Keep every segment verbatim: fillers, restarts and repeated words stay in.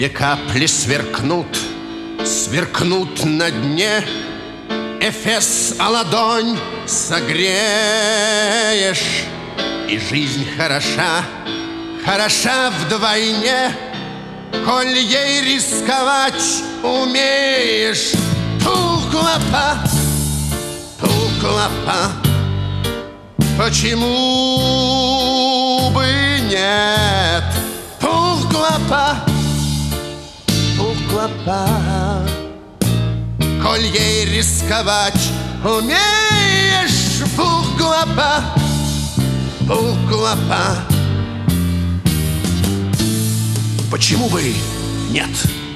Обе капли сверкнут, сверкнут на дне. Эфес, а ладонь согреешь. И жизнь хороша, хороша вдвойне, коль ей рисковать умеешь. Пу-клопа, пу-клопа, почему бы нет? Пу-клопа, пу-клопа, коль ей рисковать умеешь. Пу-клопа, пу-клопа, почему бы нет?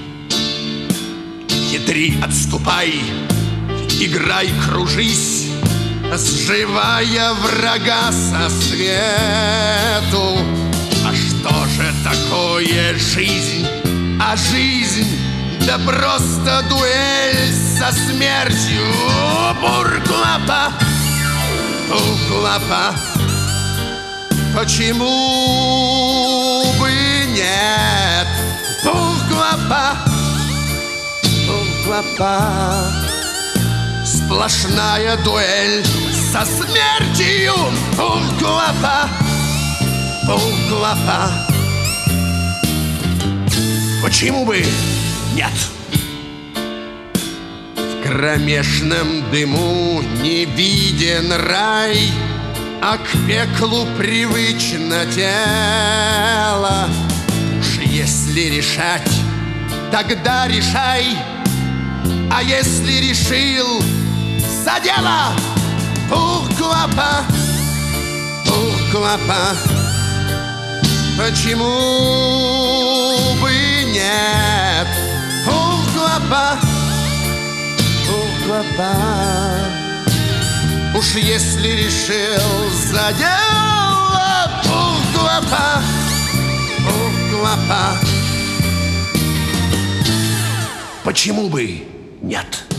Хитри, отступай, играй, кружись, сживая врага со свету. А что же такое жизнь? А жизнь, да просто дуэль со смертью. Пу-клопа, пу-клопа, почему бы нет? Пу-клопа, пу-клопа, сплошная дуэль со смертью. Пу-клопа, пу-клопа, почему бы нет? В кромешном дыму не виден рай, а к пеклу привычно тело. Уж если решать, тогда решай. А если решил, за дело. Пу-клопа, пу-клопа, почему бы нет? Пу-клопа, пу-клопа, уж если решил, за дело. Пу-клопа, пу-клопа, почему бы нет?